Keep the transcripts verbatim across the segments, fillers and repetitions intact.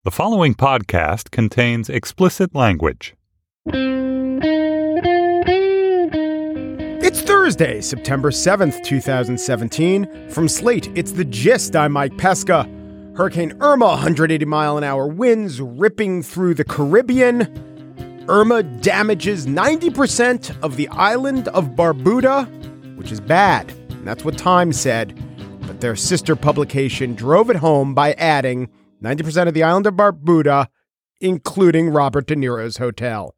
The following podcast contains explicit language. It's Thursday, September seventh, twenty seventeen. From Slate, it's The Gist. I'm Mike Pesca. Hurricane Irma, one hundred eighty mile an hour winds ripping through the Caribbean. Irma damages ninety percent of the island of Barbuda, which is bad. And that's what Time said. But their sister publication drove it home by adding ninety percent of the island of Barbuda, including Robert De Niro's hotel.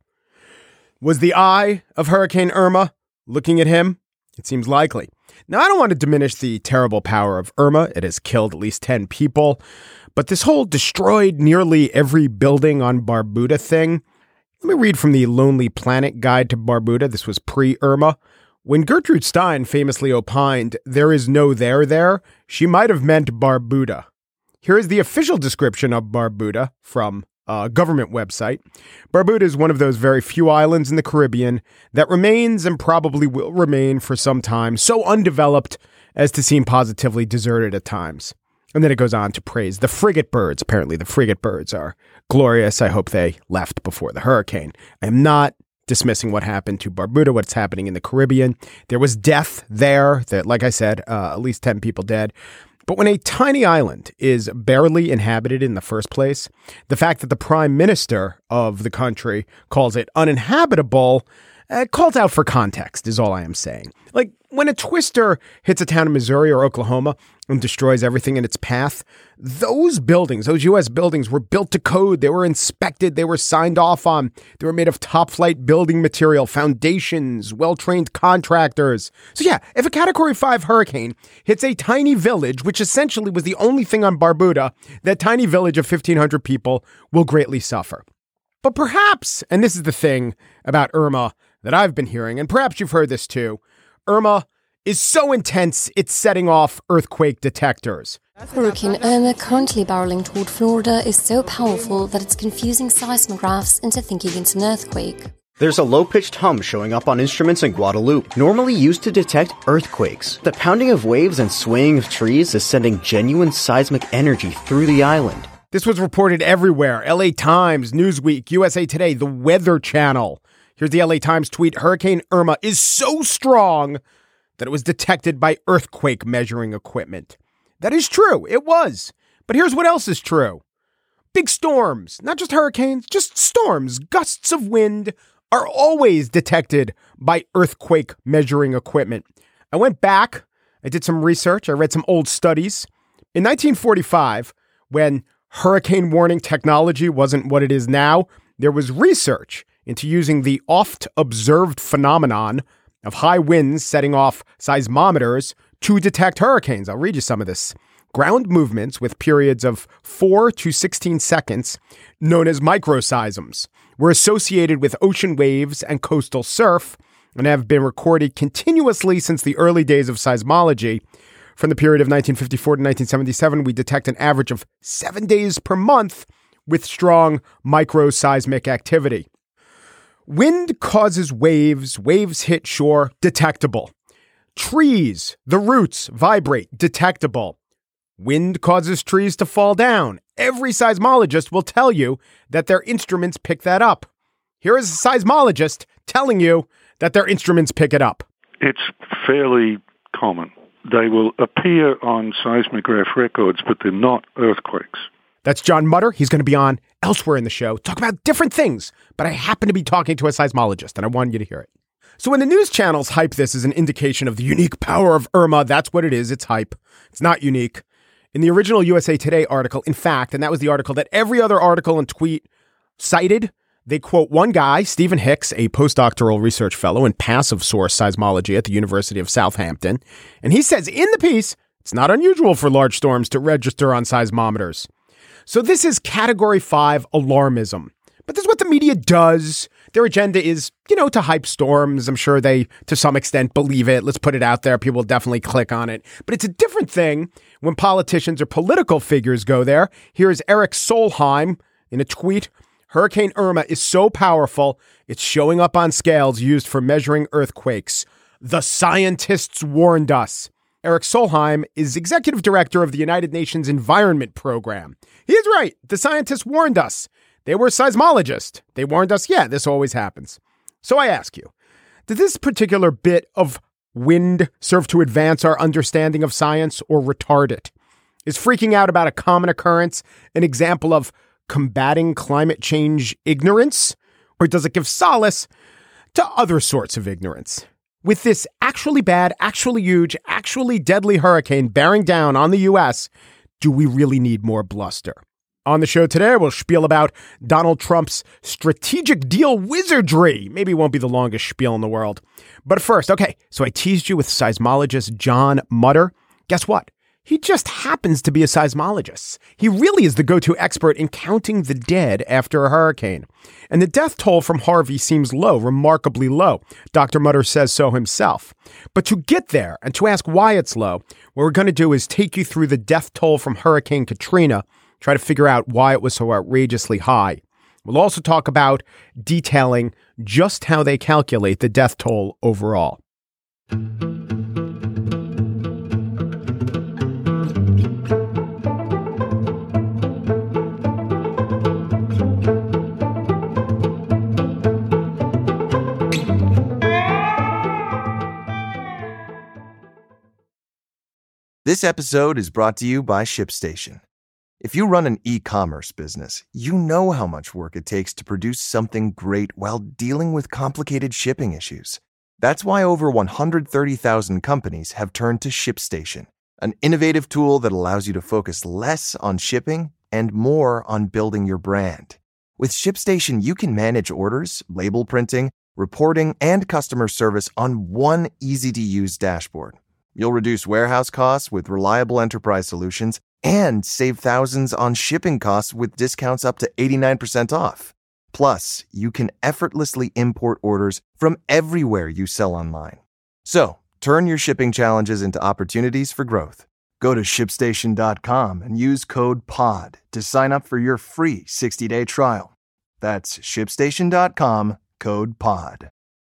Was the eye of Hurricane Irma looking at him? It seems likely. Now, I don't want to diminish the terrible power of Irma. It has killed at least ten people. But this whole destroyed nearly every building on Barbuda thing, let me read from the Lonely Planet Guide to Barbuda. This was pre-Irma. When Gertrude Stein famously opined, "There is no there there," she might have meant Barbuda. Here is the official description of Barbuda from a government website. Barbuda is one of those very few islands in the Caribbean that remains and probably will remain for some time so undeveloped as to seem positively deserted at times. And then it goes on to praise the frigate birds. Apparently the frigate birds are glorious. I hope they left before the hurricane. I am not dismissing what happened to Barbuda, what's happening in the Caribbean. There was death there. That, like I said, uh, at least ten people dead. But when a tiny island is barely inhabited in the first place, the fact that the prime minister of the country calls it uninhabitable uh, calls out for context, is all I am saying. Like, when a twister hits a town in Missouri or Oklahoma and destroys everything in its path, those buildings, those U S buildings were built to code. They were inspected. They were signed off on. They were made of top-flight building material, foundations, well-trained contractors. So yeah, if a Category five hurricane hits a tiny village, which essentially was the only thing on Barbuda, that tiny village of fifteen hundred people will greatly suffer. But perhaps, and this is the thing about Irma that I've been hearing, and perhaps you've heard this too, Irma is so intense, it's setting off earthquake detectors. Hurricane Irma, currently barreling toward Florida, is so powerful that it's confusing seismographs into thinking it's an earthquake. There's a low-pitched hum showing up on instruments in Guadeloupe, normally used to detect earthquakes. The pounding of waves and swaying of trees is sending genuine seismic energy through the island. This was reported everywhere. L A Times, Newsweek, U S A Today, the Weather Channel. Here's the L A Times tweet. Hurricane Irma is so strong that it was detected by earthquake measuring equipment. That is true. It was. But here's what else is true. Big storms, not just hurricanes, just storms, gusts of wind are always detected by earthquake measuring equipment. I went back. I did some research. I read some old studies. In nineteen forty-five, when hurricane warning technology wasn't what it is now, there was research into using the oft-observed phenomenon of high winds setting off seismometers to detect hurricanes. I'll read you some of this. Ground movements with periods of four to sixteen seconds, known as microseisms, were associated with ocean waves and coastal surf and have been recorded continuously since the early days of seismology. From the period of nineteen fifty-four to nineteen seventy-seven, we detect an average of seven days per month with strong microseismic activity. Wind causes waves, waves hit shore, detectable. Trees, the roots vibrate, detectable. Wind causes trees to fall down. Every seismologist will tell you that their instruments pick that up. Here is a seismologist telling you that their instruments pick it up. It's fairly common. They will appear on seismograph records, but they're not earthquakes. That's John Mutter. He's going to be on elsewhere in the show, talk about different things. But I happen to be talking to a seismologist, and I wanted you to hear it. So when the news channels hype this as an indication of the unique power of Irma, that's what it is. It's hype. It's not unique. In the original U S A Today article, in fact, and that was the article that every other article and tweet cited, they quote one guy, Stephen Hicks, a postdoctoral research fellow in passive source seismology at the University of Southampton. And he says in the piece, it's not unusual for large storms to register on seismometers. So this is Category five alarmism. But this is what the media does. Their agenda is, you know, to hype storms. I'm sure they, to some extent, believe it. Let's put it out there. People will definitely click on it. But it's a different thing when politicians or political figures go there. Here's Eric Solheim in a tweet. Hurricane Irma is so powerful, it's showing up on scales used for measuring earthquakes. The scientists warned us. Eric Solheim is executive director of the United Nations Environment Program. He is right. The scientists warned us. They were seismologists. They warned us, yeah, this always happens. So I ask you, did this particular bit of wind serve to advance our understanding of science or retard it? Is freaking out about a common occurrence an example of combating climate change ignorance? Or does it give solace to other sorts of ignorance? With this actually bad, actually huge, actually deadly hurricane bearing down on the U S, do we really need more bluster? On the show today, we'll spiel about Donald Trump's strategic deal wizardry. Maybe it won't be the longest spiel in the world. But first, okay, so I teased you with seismologist John Mutter. Guess what? He just happens to be a seismologist. He really is the go-to expert in counting the dead after a hurricane. And the death toll from Harvey seems low, remarkably low. Doctor Mutter says so himself. But to get there and to ask why it's low, what we're going to do is take you through the death toll from Hurricane Katrina, try to figure out why it was so outrageously high. We'll also talk about detailing just how they calculate the death toll overall. This episode is brought to you by ShipStation. If you run an e-commerce business, you know how much work it takes to produce something great while dealing with complicated shipping issues. That's why over one hundred thirty thousand companies have turned to ShipStation, an innovative tool that allows you to focus less on shipping and more on building your brand. With ShipStation, you can manage orders, label printing, reporting, and customer service on one easy-to-use dashboard. You'll reduce warehouse costs with reliable enterprise solutions and save thousands on shipping costs with discounts up to eighty-nine percent off. Plus, you can effortlessly import orders from everywhere you sell online. So, turn your shipping challenges into opportunities for growth. Go to ship station dot com and use code P O D to sign up for your free sixty-day trial. That's ship station dot com, code P O D.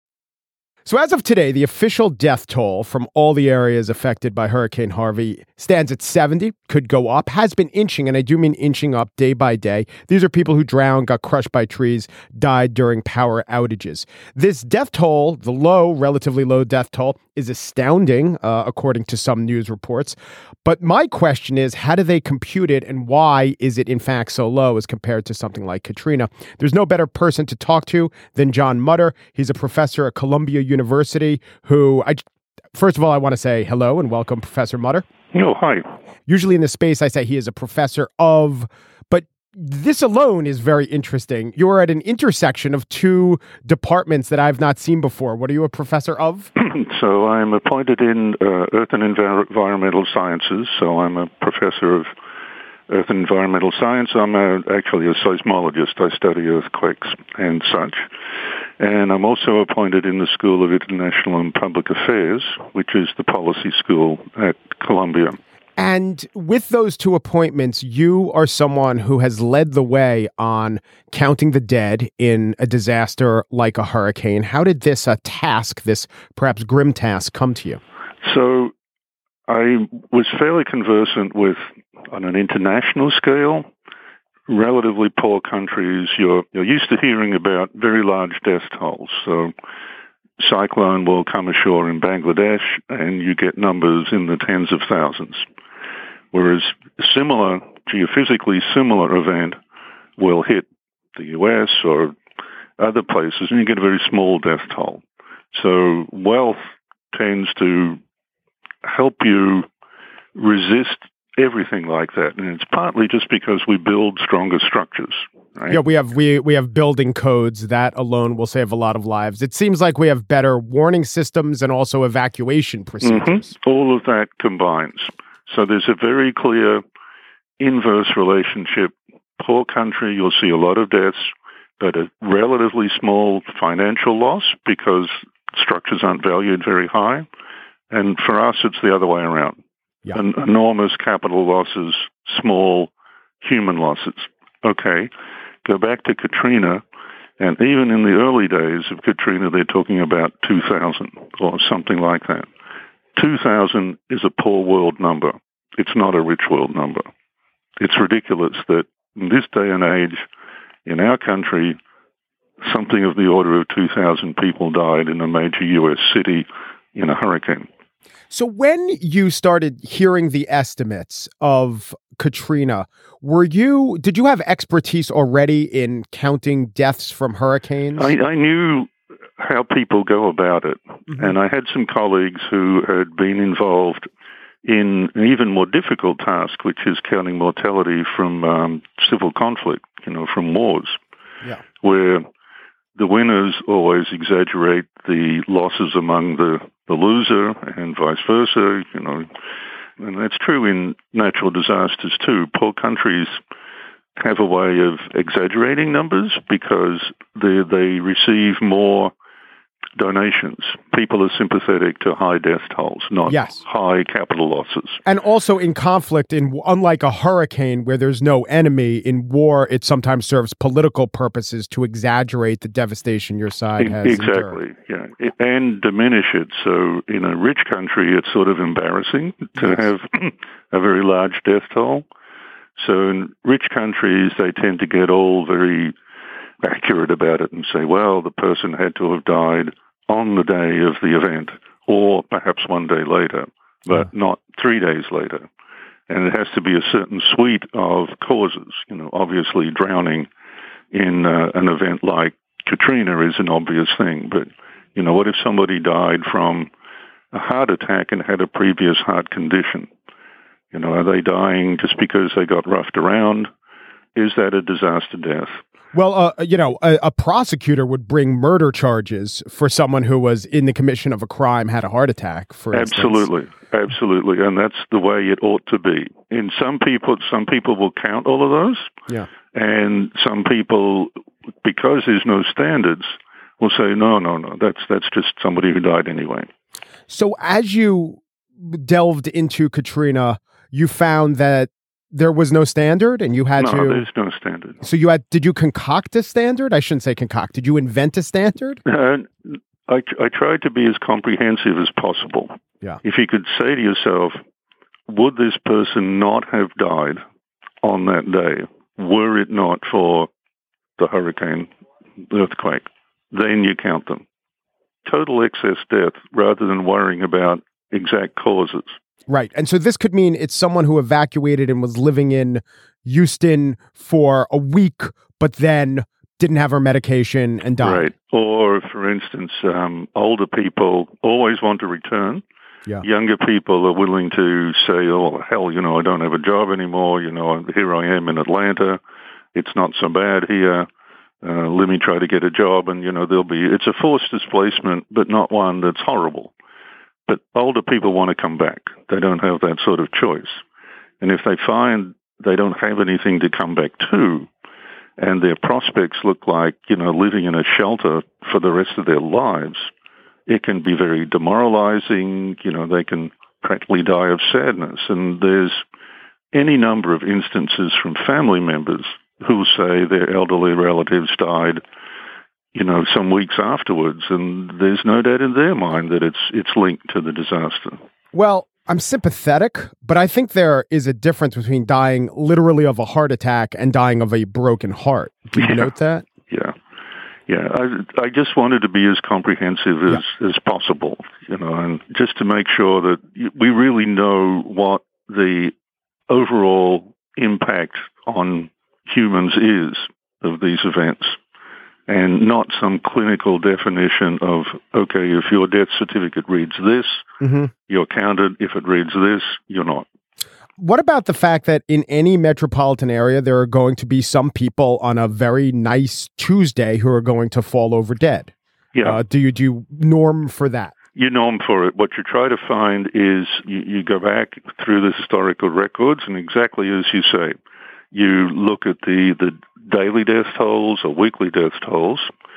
So as of today, the official death toll from all the areas affected by Hurricane Harvey stands at seventy, could go up, has been inching, and I do mean inching up day by day. These are people who drowned, got crushed by trees, died during power outages. This death toll, the low, relatively low death toll, is astounding, uh, according to some news reports. But my question is, how do they compute it, and why is it in fact so low as compared to something like Katrina? There's no better person to talk to than John Mutter. He's a professor at Columbia University who, I, first of all, I want to say hello and welcome, Professor Mutter. Oh, hi. Usually in this space, I say he is a professor of, but this alone is very interesting. You're at an intersection of two departments that I've not seen before. What are you a professor of? So I'm appointed in uh, Earth and Envir- Environmental Sciences. So I'm a professor of Earth and Environmental Science. I'm a, actually a seismologist. I study earthquakes and such. And I'm also appointed in the School of International and Public Affairs, which is the policy school at Columbia. And with those two appointments, you are someone who has led the way on counting the dead in a disaster like a hurricane. How did this uh, task, this perhaps grim task, come to you? So I was fairly conversant with, on an international scale, relatively poor countries. You're, you're used to hearing about very large death tolls. So cyclone will come ashore in Bangladesh and you get numbers in the tens of thousands. Whereas similar, geophysically similar event will hit the U S or other places and you get a very small death toll. So wealth tends to help you resist everything like that. And it's partly just because we build stronger structures. Right? Yeah, we have we we have building codes that alone will save a lot of lives. It seems like we have better warning systems and also evacuation procedures. Mm-hmm. All of that combines. So there's a very clear inverse relationship. Poor country, you'll see a lot of deaths, but a relatively small financial loss because structures aren't valued very high. And for us, it's the other way around. Yeah. An enormous capital losses, small human losses. Okay, go back to Katrina, and even in the early days of Katrina, they're talking about two thousand or something like that. two thousand is a poor world number. It's not a rich world number. It's ridiculous that in this day and age, in our country, something of the order of two thousand people died in a major U S city in a hurricane. So when you started hearing the estimates of Katrina, were you did you have expertise already in counting deaths from hurricanes? I, I knew how people go about it, mm-hmm. and I had some colleagues who had been involved in an even more difficult task, which is counting mortality from um, civil conflict, you know, from wars, yeah. where the winners always exaggerate the losses among the, the loser and vice versa, you know. And that's true in natural disasters too. Poor countries have a way of exaggerating numbers because they, they receive more donations. People are sympathetic to high death tolls, not yes. high capital losses. And also in conflict, in unlike a hurricane where there's no enemy, in war it sometimes serves political purposes to exaggerate the devastation your side has exactly, endured. yeah, and diminish it. So in a rich country, it's sort of embarrassing to yes. have a very large death toll. So in rich countries, they tend to get all very accurate about it and say, well, the person had to have died on the day of the event, or perhaps one day later, but yeah. not three days later. And it has to be a certain suite of causes. You know, obviously drowning in uh, an event like Katrina is an obvious thing, but, you know, what if somebody died from a heart attack and had a previous heart condition? You know, are they dying just because they got roughed around? Is that a disaster death? Well, uh, you know, a, a prosecutor would bring murder charges for someone who was in the commission of a crime, had a heart attack, for instance. Absolutely, absolutely, and that's the way it ought to be. In some people, some people will count all of those, yeah, and some people, because there's no standards, will say, no, no, no, that's that's just somebody who died anyway. So, as you delved into Katrina, you found that there was no standard, and you had no, to... No, there's no standard. So you had... Did you concoct a standard? I shouldn't say concoct. Did you invent a standard? Uh, I, I tried to be as comprehensive as possible. Yeah. If you could say to yourself, would this person not have died on that day were it not for the hurricane, the earthquake? Then you count them. Total excess death rather than worrying about exact causes. Right. And so this could mean it's someone who evacuated and was living in Houston for a week, but then didn't have her medication and died. Right. Or, for instance, um, older people always want to return. Yeah. Younger people are willing to say, oh, hell, you know, I don't have a job anymore. You know, here I am in Atlanta. It's not so bad here. Uh, let me try to get a job. And, you know, there'll be, it's a forced displacement, but not one that's horrible. But older people want to come back. They don't have that sort of choice. And if they find they don't have anything to come back to, and their prospects look like, you know, living in a shelter for the rest of their lives, it can be very demoralizing. You know, they can practically die of sadness. And there's any number of instances from family members who say their elderly relatives died, you know, some weeks afterwards, and there's no doubt in their mind that it's it's linked to the disaster. Well, I'm sympathetic, but I think there is a difference between dying literally of a heart attack and dying of a broken heart. Do you yeah. note that? Yeah. Yeah. I I just wanted to be as comprehensive as, yeah. as possible, you know, and just to make sure that we really know what the overall impact on humans is of these events. And not some clinical definition of, okay, if your death certificate reads this, mm-hmm. you're counted. If it reads this, you're not. What about the fact that in any metropolitan area, there are going to be some people on a very nice Tuesday who are going to fall over dead? Yeah. Uh, do you do you norm for that? You norm for it. What you try to find is you, you go back through the historical records, and exactly as you say, you look at the, the daily death tolls or weekly death tolls,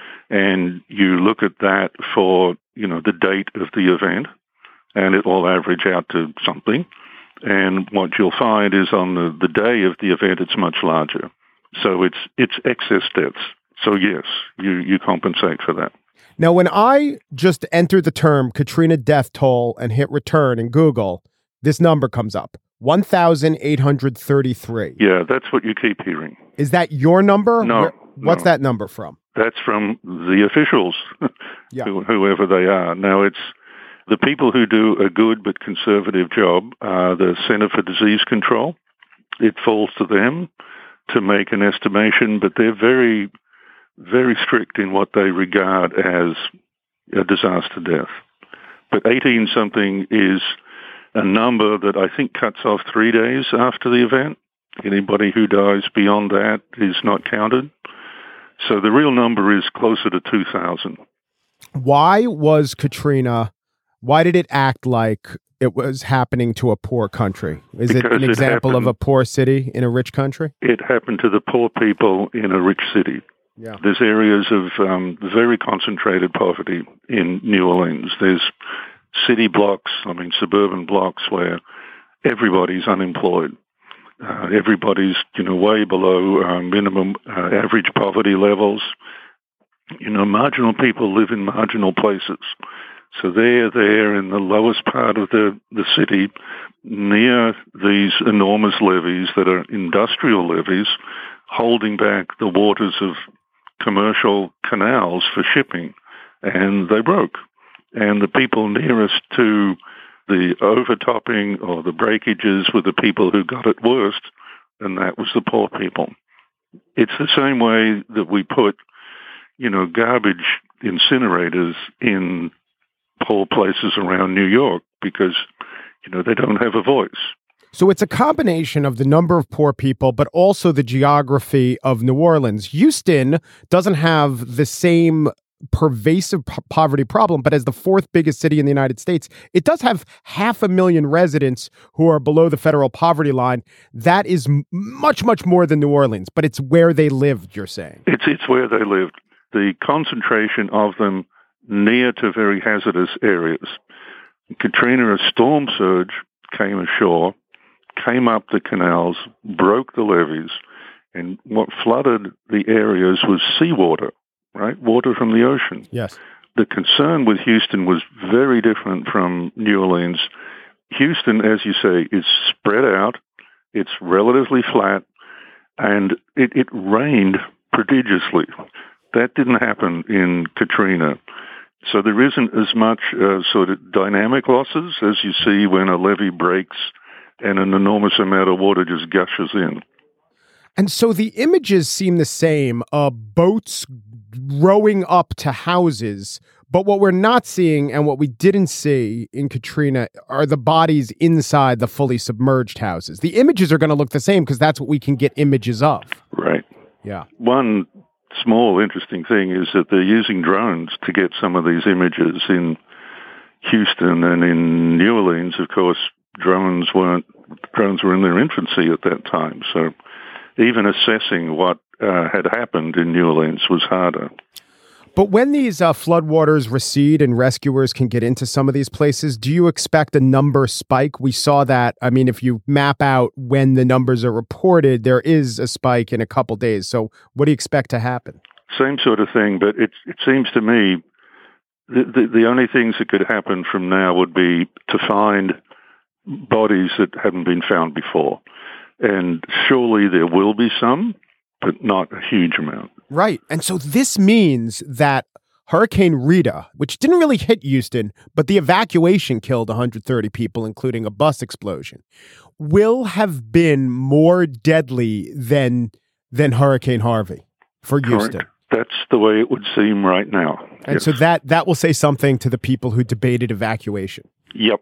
and you look at that for, you know, the date of the event, and it will average out to something. And what you'll find is on the, the day of the event, it's much larger. So it's it's excess deaths. So yes, you, you compensate for that. Now, when I just enter the term Katrina death toll and hit return in Google, this number comes up, one thousand eight hundred thirty-three. Yeah, that's what you keep hearing. Is that your number? No. Where, what's no. that number from? That's from the officials, yeah. whoever they are. Now, it's the people who do a good but conservative job are the Center for Disease Control. It falls to them to make an estimation, but they're very, very strict in what they regard as a disaster death. But eighteen-something is a number that I think cuts off three days after the event. Anybody who dies beyond that is not counted. So the real number is closer to two thousand. Why was Katrina, why did it act like it was happening to a poor country? Is Because it an it example happened, of a poor city in a rich country? It happened to the poor people in a rich city. Yeah. There's areas of um, very concentrated poverty in New Orleans. There's city blocks, I mean suburban blocks, where everybody's unemployed. Uh, everybody's, you know, way below uh, minimum uh, average poverty levels. You know, marginal people live in marginal places. So they're there in the lowest part of the, the city, near these enormous levees that are industrial levees, holding back the waters of commercial canals for shipping. And they broke. And the people nearest to the overtopping or the breakages were the people who got it worst, and that was the poor people. It's the same way that we put, you know, garbage incinerators in poor places around New York because, you know, they don't have a voice. So it's a combination of the number of poor people, but also the geography of New Orleans. Houston doesn't have the same pervasive po- poverty problem, but as the fourth biggest city in the United States, it does have half a million residents who are below the federal poverty line. That is m- much, much more than New Orleans, but it's where they lived, you're saying. It's it's where they lived. The concentration of them near to very hazardous areas. Katrina, a storm surge came ashore, came up the canals, broke the levees, and what flooded the areas was seawater. Right? Water from the ocean. Yes. The concern with Houston was very different from New Orleans. Houston, as you say, is spread out. It's relatively flat, and it, it rained prodigiously. That didn't happen in Katrina. So there isn't as much uh, sort of dynamic losses as you see when a levee breaks and an enormous amount of water just gushes in. And so the images seem the same, uh, boats rowing up to houses, but what we're not seeing and what we didn't see in Katrina are the bodies inside the fully submerged houses. The images are going to look the same because that's what we can get images of. Right. Yeah. One small interesting thing is that they're using drones to get some of these images in Houston and in New Orleans. Of course, drones weren't, drones were in their infancy at that time. So even assessing what uh, had happened in New Orleans was harder. But when these uh, floodwaters recede and rescuers can get into some of these places, do you expect a number spike? We saw that. I mean, if you map out when the numbers are reported, there is a spike in a couple days. So what do you expect to happen? Same sort of thing, but it, it seems to me the, the, the only things that could happen from now would be to find bodies that hadn't been found before. And surely there will be some, but not a huge amount. Right. And so this means that Hurricane Rita, which didn't really hit Houston, but the evacuation killed one hundred thirty people, including a bus explosion, will have been more deadly than than Hurricane Harvey for Houston. Correct. That's the way it would seem right now. And yes. so that that will say something to the people who debated evacuation. Yep.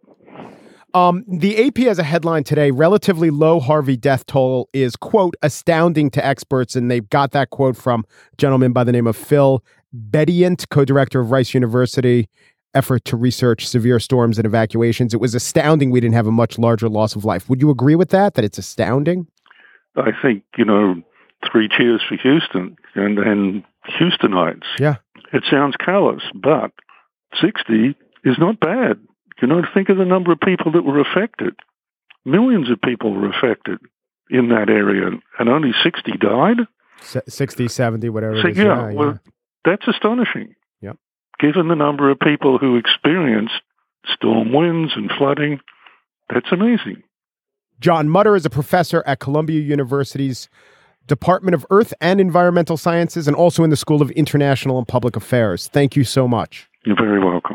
Um, the A P has a headline today, relatively low Harvey death toll is, quote, astounding to experts. And they've got that quote from a gentleman by the name of Phil Bedient, co-director of Rice University, effort to research severe storms and evacuations. It was astounding we didn't have a much larger loss of life. Would you agree with that, that it's astounding? I think, you know, three cheers for Houston and, and Houstonites. Yeah. It sounds callous, but sixty is not bad. You know, think of the number of people that were affected. Millions of people were affected in that area, and only sixty died? S- sixty, seventy, whatever so, it is. Yeah, yeah, well, yeah. that's astonishing. Yep. given the number of people who experienced storm winds and flooding, that's amazing. John Mutter is a professor at Columbia University's Department of Earth and Environmental Sciences and also in the School of International and Public Affairs. Thank you so much. You're very welcome.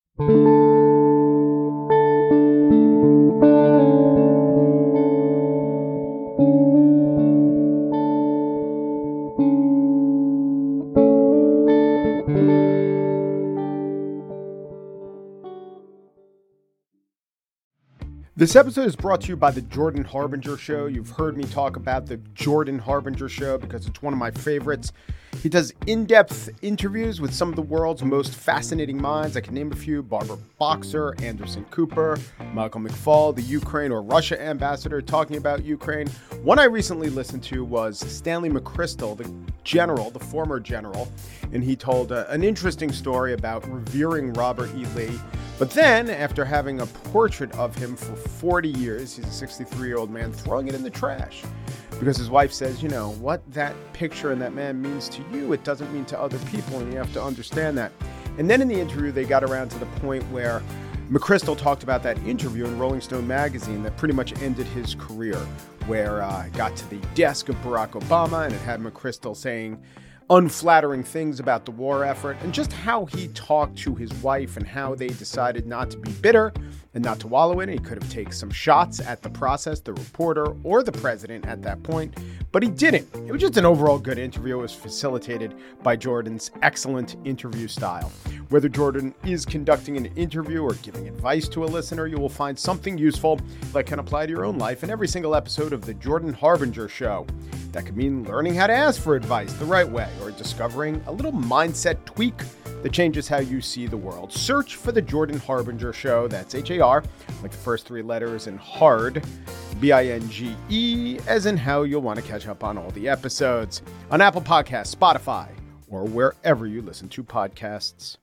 This episode is brought to you by the Jordan Harbinger Show. You've heard me talk about the Jordan Harbinger Show because it's one of my favorites. He does in-depth interviews with some of the world's most fascinating minds. I can name a few: Barbara Boxer, Anderson Cooper, Michael McFaul, the Ukraine or Russia ambassador talking about Ukraine. One I recently listened to was Stanley McChrystal, the general, the former general, and he told uh, an interesting story about revering Robert E. Lee. But then, after having a portrait of him for forty years, he's a sixty-three-year-old man, throwing it in the trash. Because his wife says, you know, what that picture and that man means to you, it doesn't mean to other people, and you have to understand that. And then in the interview, they got around to the point where McChrystal talked about that interview in Rolling Stone magazine that pretty much ended his career, where uh, it got to the desk of Barack Obama, and it had McChrystal saying unflattering things about the war effort, and just how he talked to his wife and how they decided not to be bitter and not to wallow in it. He could have taken some shots at the process, the reporter, or the president at that point, but he didn't. It was just an overall good interview. It was facilitated by Jordan's excellent interview style. Whether Jordan is conducting an interview or giving advice to a listener, you will find something useful that can apply to your own life in every single episode of The Jordan Harbinger Show. That could mean learning how to ask for advice the right way, or discovering a little mindset tweak that changes how you see the world. Search for The Jordan Harbinger Show. That's H A R, like the first three letters, and hard, B I N G E, as in how you'll want to catch up on all the episodes on Apple Podcasts, Spotify, or wherever you listen to podcasts.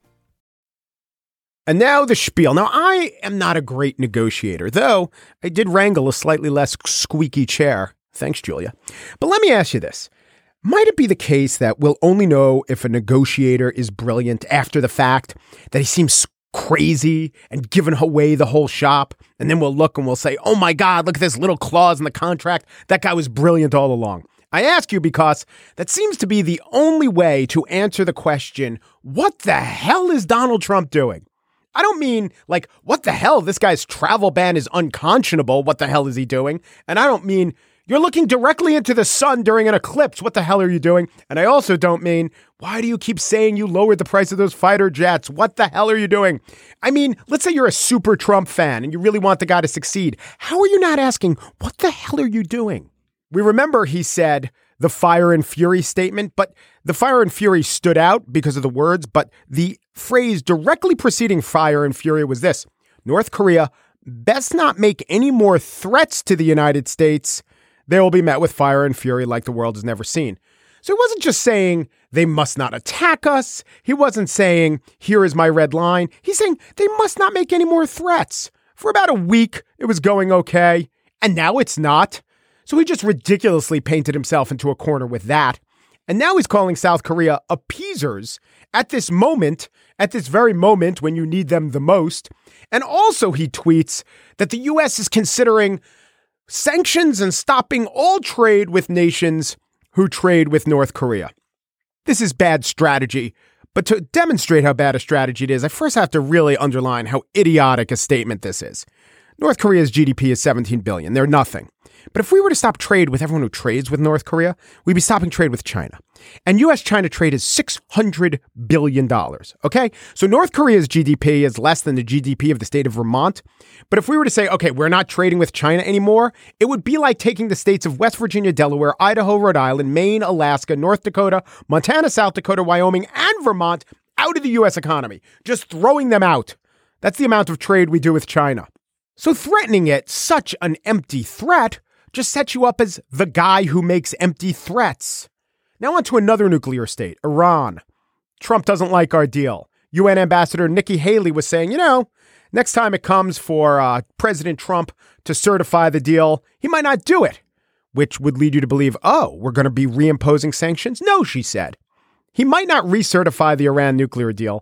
And now the spiel. Now, I am not a great negotiator, though I did wrangle a slightly less squeaky chair. Thanks, Julia. But let me ask you this. Might it be the case that we'll only know if a negotiator is brilliant after the fact, that he seems crazy and giving away the whole shop, and then we'll look and we'll say, oh my God, look at this little clause in the contract. That guy was brilliant all along. I ask you because that seems to be the only way to answer the question, what the hell is Donald Trump doing? I don't mean like, what the hell? This guy's travel ban is unconscionable. What the hell is he doing? And I don't mean you're looking directly into the sun during an eclipse. What the hell are you doing? And I also don't mean, why do you keep saying you lowered the price of those fighter jets? What the hell are you doing? I mean, let's say you're a super Trump fan and you really want the guy to succeed. How are you not asking, what the hell are you doing? We remember he said the fire and fury statement, but the fire and fury stood out because of the words. But the phrase directly preceding fire and fury was this: North Korea best not make any more threats to the United States. They will be met with fire and fury like the world has never seen. So he wasn't just saying they must not attack us. He wasn't saying, here is my red line. He's saying they must not make any more threats. For about a week, it was going okay, and now it's not. So he just ridiculously painted himself into a corner with that. And now he's calling South Korea appeasers at this moment, at this very moment when you need them the most. And also he tweets that the U S is considering sanctions and stopping all trade with nations who trade with North Korea. This is bad strategy, but to demonstrate how bad a strategy it is, I first have to really underline how idiotic a statement this is. North Korea's G D P is seventeen billion dollars. They're nothing. But if we were to stop trade with everyone who trades with North Korea, we'd be stopping trade with China. And U S China trade is six hundred billion dollars, okay? So North Korea's G D P is less than the G D P of the state of Vermont. But if we were to say, okay, we're not trading with China anymore, it would be like taking the states of West Virginia, Delaware, Idaho, Rhode Island, Maine, Alaska, North Dakota, Montana, South Dakota, Wyoming, and Vermont out of the U S economy. Just throwing them out. That's the amount of trade we do with China. So threatening it, such an empty threat, just sets you up as the guy who makes empty threats. Now on to another nuclear state, Iran. Trump doesn't like our deal. U N Ambassador Nikki Haley was saying, you know, next time it comes for uh, President Trump to certify the deal, he might not do it, which would lead you to believe, oh, we're going to be reimposing sanctions? No, she said. He might not recertify the Iran nuclear deal,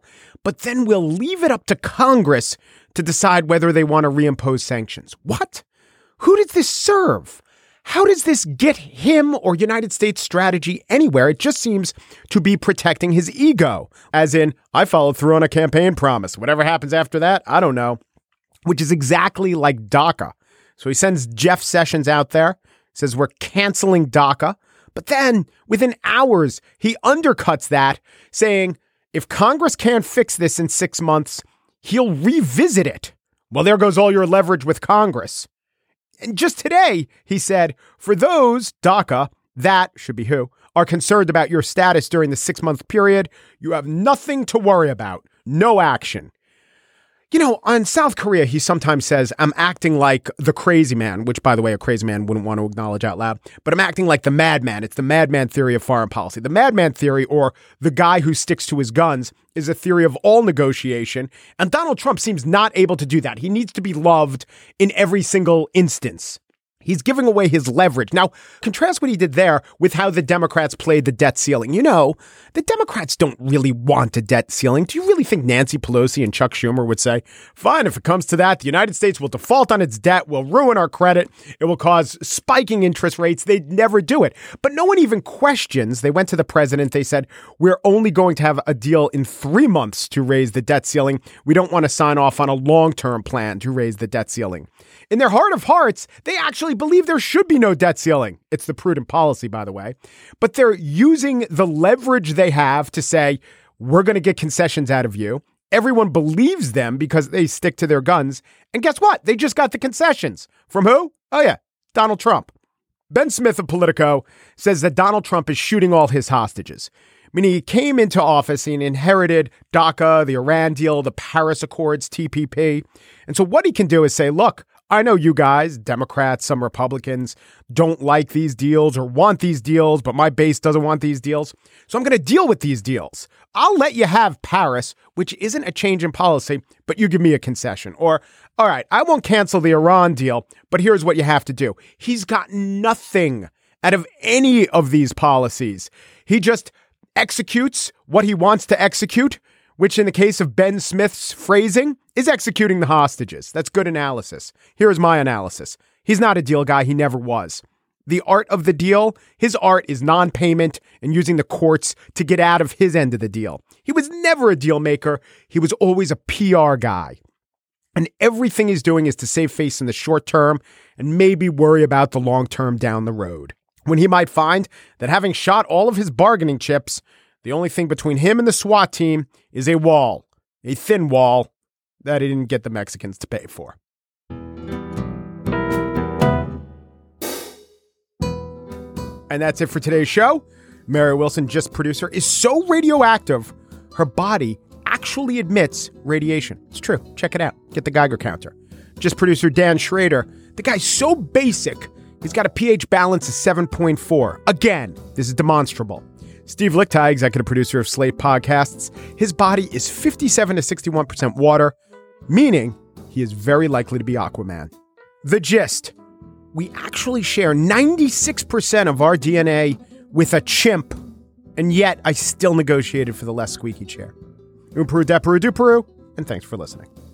but then we'll leave it up to Congress to decide whether they want to reimpose sanctions. What? Who does this serve? How does this get him or United States strategy anywhere? It just seems to be protecting his ego, as in, I followed through on a campaign promise. Whatever happens after that, I don't know, which is exactly like DACA. So he sends Jeff Sessions out there, says we're canceling DACA, but then within hours, he undercuts that, saying if Congress can't fix this in six months, he'll revisit it. Well, there goes all your leverage with Congress. And just today, he said, for those, DACA, that should be who, are concerned about your status during the six-month period, you have nothing to worry about. No action. You know, on South Korea, he sometimes says, I'm acting like the crazy man, which, by the way, a crazy man wouldn't want to acknowledge out loud, but I'm acting like the madman. It's the madman theory of foreign policy. The madman theory, or the guy who sticks to his guns, is a theory of all negotiation, and Donald Trump seems not able to do that. He needs to be loved in every single instance. He's giving away his leverage. Now, contrast what he did there with how the Democrats played the debt ceiling. You know, the Democrats don't really want a debt ceiling. Do you really think Nancy Pelosi and Chuck Schumer would say, fine, if it comes to that, the United States will default on its debt, will ruin our credit, it will cause spiking interest rates. They'd never do it. But no one even questions. They went to the president. They said, we're only going to have a deal in three months to raise the debt ceiling. We don't want to sign off on a long-term plan to raise the debt ceiling. In their heart of hearts, they actually believe there should be no debt ceiling. It's the prudent policy, by the way. But they're using the leverage they have to say, we're going to get concessions out of you. Everyone believes them because they stick to their guns. And guess what? They just got the concessions. From who? Oh, yeah, Donald Trump. Ben Smith of Politico says that Donald Trump is shooting all his hostages. Meaning he came into office and inherited DACA, the Iran deal, the Paris Accords, T P P. And so what he can do is say, look, I know you guys, Democrats, some Republicans, don't like these deals or want these deals, but my base doesn't want these deals. So I'm going to deal with these deals. I'll let you have Paris, which isn't a change in policy, but you give me a concession. Or, all right, I won't cancel the Iran deal, but here's what you have to do. He's got nothing out of any of these policies. He just executes what he wants to execute, which in the case of Ben Smith's phrasing is executing the hostages. That's good analysis. Here's my analysis. He's not a deal guy. He never was. The art of the deal, his art is non-payment and using the courts to get out of his end of the deal. He was never a deal maker. He was always a P R guy. And everything he's doing is to save face in the short term and maybe worry about the long term down the road, when he might find that having shot all of his bargaining chips, the only thing between him and the SWAT team is a wall, a thin wall that he didn't get the Mexicans to pay for. And that's it for today's show. Mary Wilson, Just producer, is so radioactive, her body actually emits radiation. It's true. Check it out. Get the Geiger counter. Just producer Dan Schrader, the guy's so basic, he's got a pH balance of seven point four. Again, this is demonstrable. Steve Lickteig, executive producer of Slate Podcasts, his body is fifty-seven to sixty-one percent water, meaning he is very likely to be Aquaman. The gist. We actually share ninety-six percent of our D N A with a chimp, and yet I still negotiated for the less squeaky chair. Umperu, deperu, duperu, and thanks for listening.